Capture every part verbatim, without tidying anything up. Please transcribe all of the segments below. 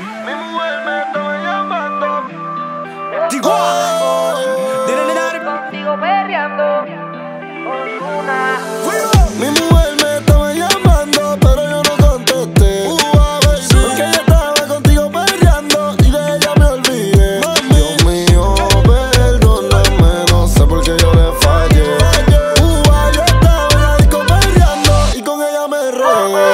Mi mujer me estaba llamando. Digo, Contigo perreando con una. Mi mujer me estaba llamando, pero yo no contesté. Uh, baby, porque ella estaba contigo perreando y de ella me olvidé. Dios mío, perdóname, no sé por qué yo le fallé. Uh, yo estaba en la disco perreando y con ella me regué.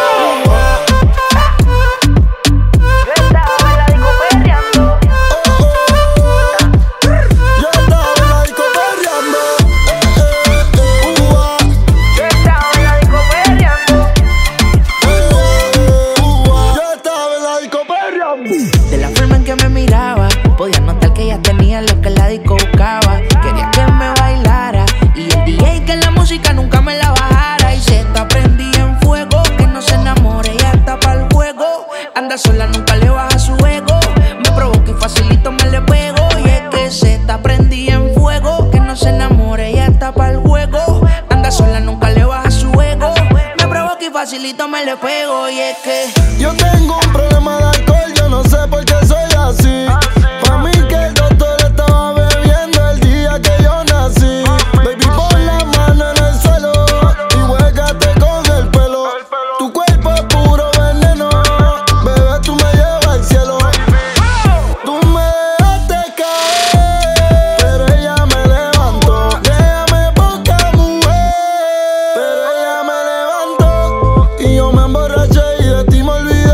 De la forma en que me miraba, podía notar que ella tenía lo que la disco buscaba. Quería que me bailara y el D J que la música nunca me la bajara. Y se está prendida en fuego, que no se enamore, ella está pa'l juego. Anda sola, nunca le baja su ego. Me provoca y facilito me le pego. Y es que se está prendida en fuego, que no se enamore, ella está pa'l juego. Anda sola, nunca le baja su ego. Me provoca y facilito me le pego. Y es que yo tengo un problema de alcohol, yo no sé por qué soy así. Pa' mí que el doctor estaba bebiendo el día que yo nací. Baby, pon la mano en el suelo y huégate con el pelo. Tu cuerpo es puro veneno, bebé, tú me llevas al cielo. Tú me dejaste caer, pero ella me levantó. Déjame poca mujer, pero ella me levantó. Y yo me emborraché y de ti me olvidé.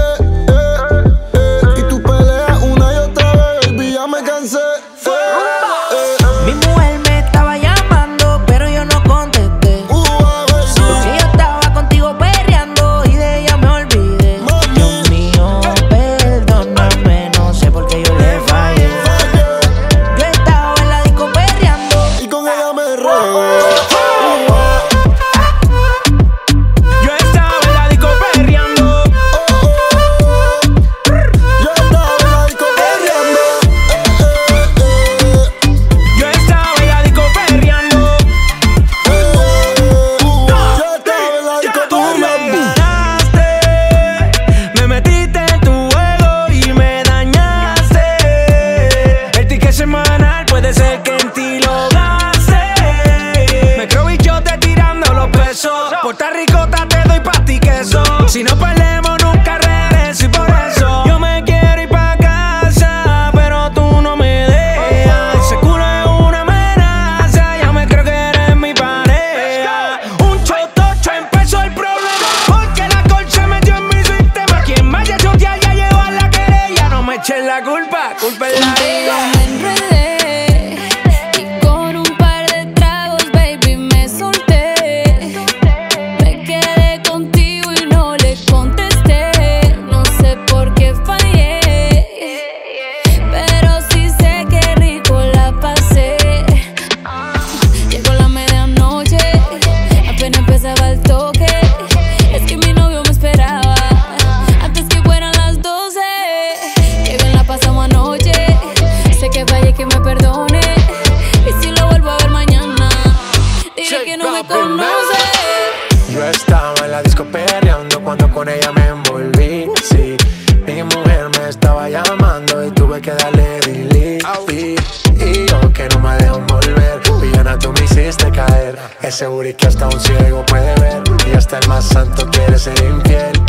mi mujer me estaba llamando, pero yo no contesté. Porque yo estaba contigo perreando y de ella me olvidé. Dios mío, perdóname, no sé por qué yo le fallé. Yo estaba en la disco perreando y con ella me regué. yo estaba en la disco perreando. Yo estaba en la disco perreando. Yo estaba en la disco perreando. Yo estaba en la disco Tú me perreando. ganaste, me metiste en tu juego y me dañaste. El ticket semanal puede ser que en ti lo gaste. Me creo bichote tirando los pesos. Puerto Ricota te doy pa' ti queso. Si no perdemos nunca regreso y por eso yo me quiero ir pa' casa, pero tú no me dejas. Ese culo es una amenaza, ya me creo que eres mi pareja. Un chotocho empezó el problema, porque la alcohol se metió en mi sistema. Quien vaya a chotear ya lleva la querella. No me echen la culpa, culpa es la Contigo vida. me enredé y con un par de tragos, baby, me solté. Me quedé contigo y no le contesté. No sé por qué fallé, pero sí sé que rico la pasé. Llegó la medianoche, apenas empezaba el toque. Es que mi novio me esperaba antes que fueran las doce. Qué bien la pasamos anoche. Sé que fallé, que me perdone. Y si lo vuelvo a ver mañana, diré que no me conoce. Yo estaba en la disco perreando cuando con ella me envolví, sí. Mi mujer me estaba llamando y tuve que darle delete. Y yo que no me dejo envolver, villana, tú me hiciste caer. Ese booty que hasta un ciego puede ver, y hasta el más santo quiere ser infiel.